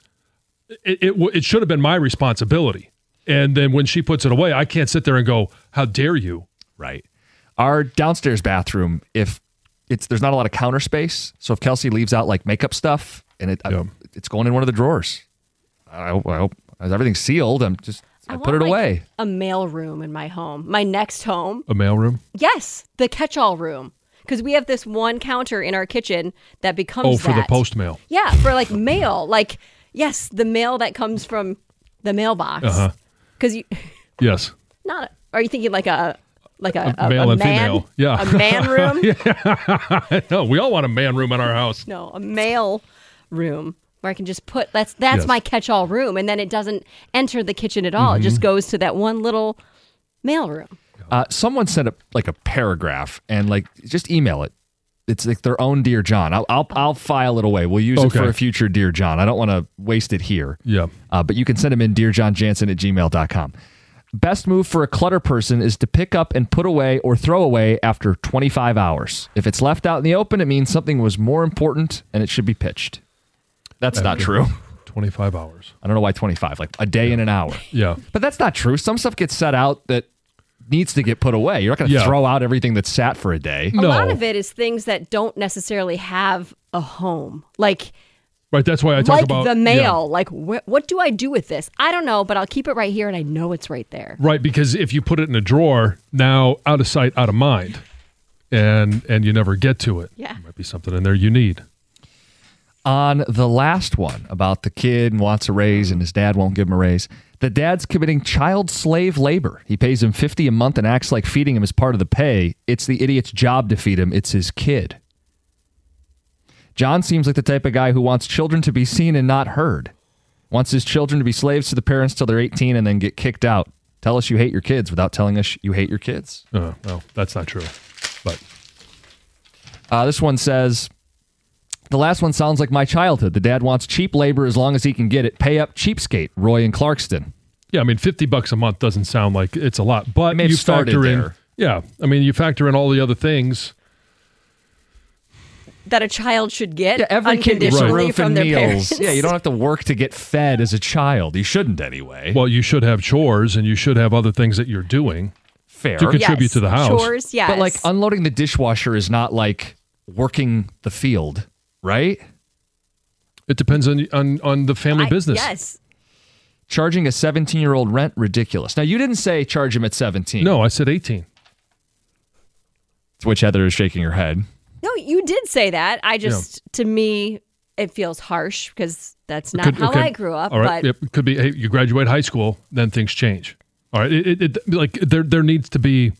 it should have been my responsibility. And then when she puts it away, I can't sit there and go, how dare you? Right. Our downstairs bathroom, there's not a lot of counter space, so if Kelsey leaves out like makeup stuff, and it's going in one of the drawers. I hope everything's sealed. I put it away. A mail room in my home. My next home. A mail room? Yes, the catch-all room. Because we have this one counter in our kitchen that becomes for the post mail. Yeah, for like mail. Like, yes, the mail that comes from the mailbox. Uh-huh. Because Yes. Are you thinking like a male and man, female? Yeah. A man room? Yeah. No, we all want a man room in our house. No, a mail room. Where I can just put, that's my catch-all room, and then it doesn't enter the kitchen at all. It just goes to that one little mail room. Someone sent a paragraph, and just email it. It's like their own Dear John. I'll file it away. We'll use it for a future Dear John. I don't want to waste it here. Yeah. But you can send them in dearjohnjansen@gmail.com. Best move for a clutter person is to pick up and put away or throw away after 25 hours. If it's left out in the open, it means something was more important, and it should be pitched. That's not true. 25 hours. I don't know why 25, like a day and an hour. Yeah. But that's not true. Some stuff gets set out that needs to get put away. You're not going to throw out everything that's sat for a day. A lot of it is things that don't necessarily have a home. Like, right, that's why I talk about the mail. Like, what do I do with this? I don't know, but I'll keep it right here and I know it's right there. Right, because if you put it in a drawer, now out of sight, out of mind, and you never get to it. Yeah. There might be something in there you need. On the last one about the kid wants a raise and his dad won't give him a raise, the dad's committing child slave labor. He pays him $50 a month and acts like feeding him is part of the pay. It's the idiot's job to feed him. It's his kid. John seems like the type of guy who wants children to be seen and not heard. Wants his children to be slaves to the parents till they're 18 and then get kicked out. Tell us you hate your kids without telling us you hate your kids. Well, that's not true. But this one says, the last one sounds like my childhood. The dad wants cheap labor as long as he can get it. Pay up, cheapskate. Roy in Clarkston. Yeah, I mean, $50 a month doesn't sound like it's a lot, but you factor in. there. Yeah, I mean, you factor in all the other things that a child should get. Yeah, every kid gets a roof from and their meals. parents. Yeah, you don't have to work to get fed as a child. You shouldn't anyway. Well, you should have chores and you should have other things that you're doing. Fair. To contribute to the house. Chores, yes. But like unloading the dishwasher is not like working the field, right? It depends on the family business. Yes. Charging a 17-year-old rent, ridiculous. Now, you didn't say charge him at 17. No, I said 18. To which Heather is shaking her head. No, you did say that. I just, to me, it feels harsh because that's not how I grew up. All right, But it could be, hey, you graduate high school, then things change. All right, like there needs to be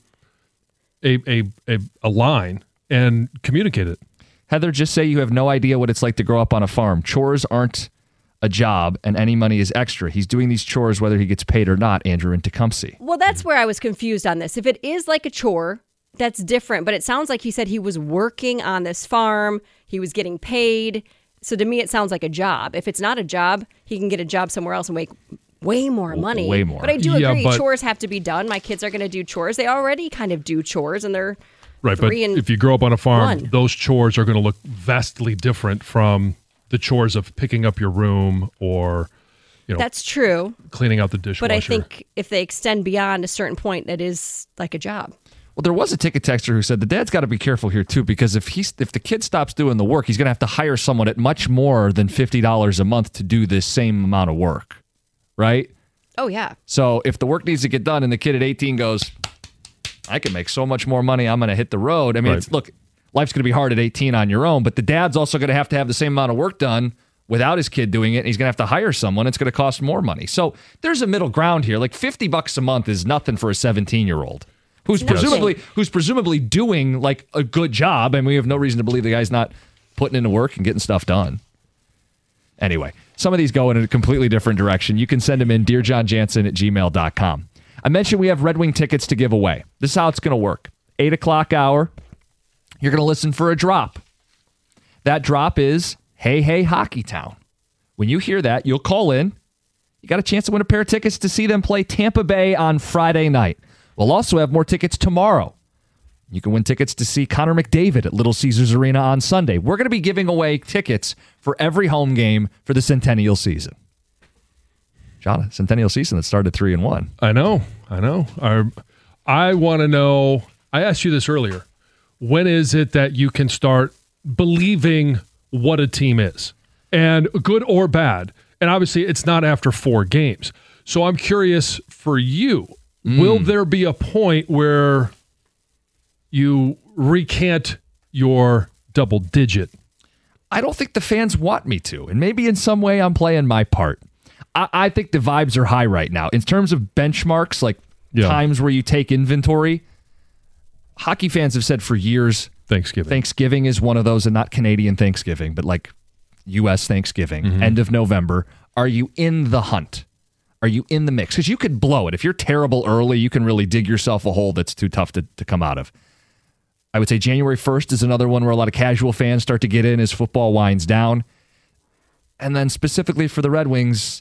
a line and communicate it. Heather, just say you have no idea what it's like to grow up on a farm. Chores aren't a job, and any money is extra. He's doing these chores whether he gets paid or not, Andrew in Tecumseh. Well, that's where I was confused on this. If it is like a chore, that's different. But it sounds like he said he was working on this farm. He was getting paid. So to me, it sounds like a job. If it's not a job, he can get a job somewhere else and make way more money. Way more. But I do agree, chores have to be done. My kids are going to do chores. They already kind of do chores, and they're right. But if you grow up on a farm, those chores are going to look vastly different from the chores of picking up your room or, that's true. Cleaning out the dishwasher. But I think if they extend beyond a certain point, it is like a job. Well, there was a ticket texter who said the dad's got to be careful here too, because if the kid stops doing the work, he's going to have to hire someone at much more than $50 a month to do this same amount of work, right? Oh yeah. So if the work needs to get done and the kid at 18 goes, I can make so much more money, I'm going to hit the road. I mean, look, life's going to be hard at 18 on your own, but the dad's also going to have the same amount of work done without his kid doing it, and he's going to have to hire someone. It's going to cost more money. So there's a middle ground here. Like $50 a month is nothing for a 17-year-old who's presumably doing like a good job, and we have no reason to believe the guy's not putting into work and getting stuff done. Anyway, some of these go in a completely different direction. You can send them in dearjohnjansen@gmail.com. I mentioned we have Red Wing tickets to give away. This is how it's going to work. 8 o'clock hour, you're going to listen for a drop. That drop is Hey Hey Hockey Town. When you hear that, you'll call in. You got a chance to win a pair of tickets to see them play Tampa Bay on Friday night. We'll also have more tickets tomorrow. You can win tickets to see Connor McDavid at Little Caesars Arena on Sunday. We're going to be giving away tickets for every home game for the Centennial season. John, Centennial season that started 3-1. I know. I want to know, I asked you this earlier. When is it that you can start believing what a team is? And good or bad. And obviously it's not after 4 games. So I'm curious for you, will there be a point where you recant your double digit? I don't think the fans want me to. And maybe in some way I'm playing my part. I think the vibes are high right now. In terms of benchmarks, like times where you take inventory, hockey fans have said for years, Thanksgiving is one of those, and not Canadian Thanksgiving, but like U.S. Thanksgiving, end of November. Are you in the hunt? Are you in the mix? Because you could blow it. If you're terrible early, you can really dig yourself a hole that's too tough to come out of. I would say January 1st is another one where a lot of casual fans start to get in as football winds down. And then specifically for the Red Wings,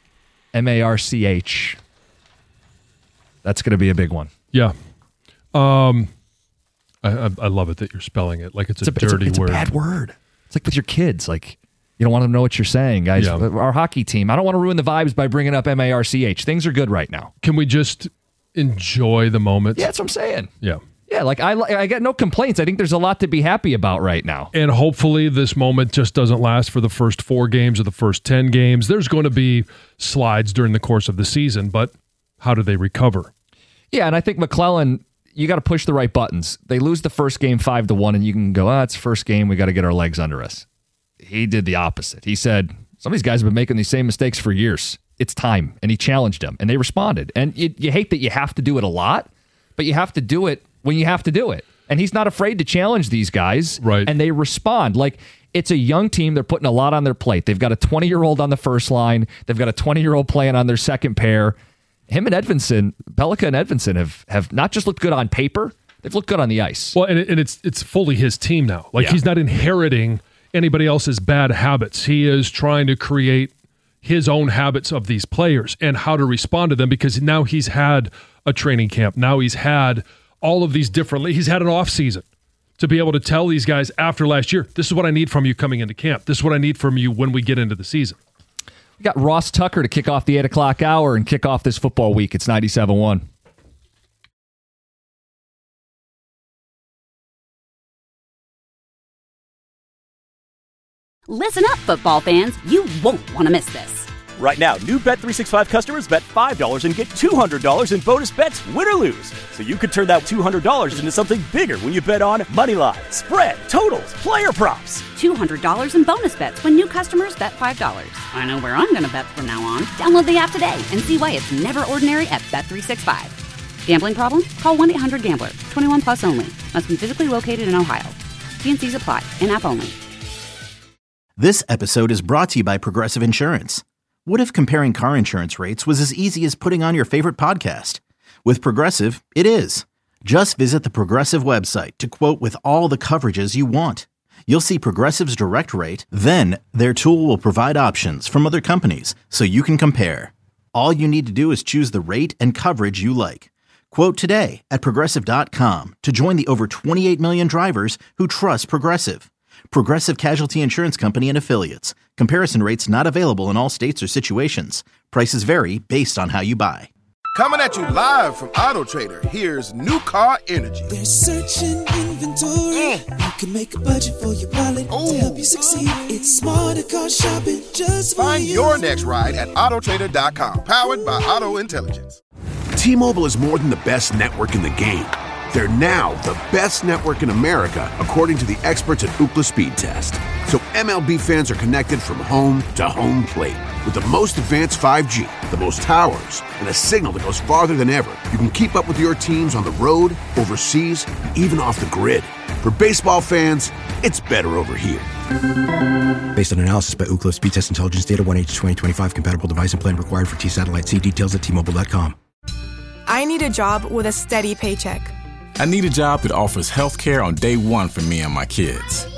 March. That's going to be a big one. Yeah. I love it that you're spelling it like it's a dirty word. It's a bad word. It's like with your kids. Like, you don't want them to know what you're saying, guys. Yeah. Our hockey team, I don't want to ruin the vibes by bringing up March. Things are good right now. Can we just enjoy the moment? Yeah, that's what I'm saying. Yeah. Yeah, like I got no complaints. I think there's a lot to be happy about right now. And hopefully this moment just doesn't last for the first 4 games or the first 10 games. There's going to be slides during the course of the season, but how do they recover? Yeah, and I think McClellan, you got to push the right buttons. They lose the first game 5-1, and you can go, it's first game. We got to get our legs under us. He did the opposite. He said, some of these guys have been making these same mistakes for years. It's time. And he challenged them, and they responded. And you hate that you have to do it a lot, but you have to do it when you have to do it. And he's not afraid to challenge these guys. Right. And they respond. Like, it's a young team. They're putting a lot on their plate. They've got a 20-year-old on the first line. They've got a 20-year-old playing on their second pair. Him and Edvinsson, Pellikka and Edvinsson have not just looked good on paper, they've looked good on the ice. Well, and it's fully his team now. Like, he's not inheriting anybody else's bad habits. He is trying to create his own habits of these players and how to respond to them, because now he's had a training camp. Now he's had all of these different, he's had an off season to be able to tell these guys after last year, this is what I need from you coming into camp. This is what I need from you when we get into the season. We got Ross Tucker to kick off the 8 o'clock hour and kick off this football week. It's 97.1. Listen up, football fans. You won't want to miss this. Right now, new Bet365 customers bet $5 and get $200 in bonus bets, win or lose. So you could turn that $200 into something bigger when you bet on Moneyline, spread, totals, player props. $200 in bonus bets when new customers bet $5. I know where I'm going to bet from now on. Download the app today and see why it's never ordinary at Bet365. Gambling problem? Call 1-800-GAMBLER. 21 plus only. Must be physically located in Ohio. T&Cs apply. In-app only. This episode is brought to you by Progressive Insurance. What if comparing car insurance rates was as easy as putting on your favorite podcast? With Progressive, it is. Just visit the Progressive website to quote with all the coverages you want. You'll see Progressive's direct rate, then their tool will provide options from other companies so you can compare. All you need to do is choose the rate and coverage you like. Quote today at Progressive.com to join the over 28 million drivers who trust Progressive. Progressive Casualty Insurance Company and Affiliates. Comparison rates not available in all states or situations. Prices vary based on how you buy. Coming at you live from Auto Trader, here's New Car Energy. There's searching inventory. You can make a budget for your wallet to help you succeed. It's smarter car shopping just for Find you. your next ride at Autotrader.com. Powered by Auto Intelligence. T-Mobile is more than the best network in the game. They're now the best network in America, according to the experts at Ookla Speed Test. So MLB fans are connected from home to home plate. With the most advanced 5G, the most towers, and a signal that goes farther than ever, you can keep up with your teams on the road, overseas, and even off the grid. For baseball fans, it's better over here. Based on analysis by Ookla Speed Test Intelligence Data, 1H2025 compatible device and plan required for T-Satellite. See details at T-Mobile.com. I need a job with a steady paycheck. I need a job that offers health care on day one for me and my kids.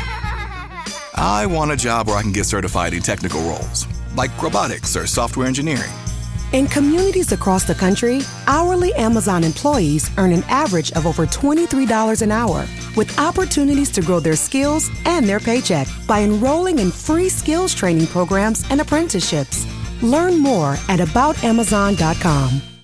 I want a job where I can get certified in technical roles, like robotics or software engineering. In communities across the country, hourly Amazon employees earn an average of over $23 an hour, with opportunities to grow their skills and their paycheck by enrolling in free skills training programs and apprenticeships. Learn more at aboutamazon.com.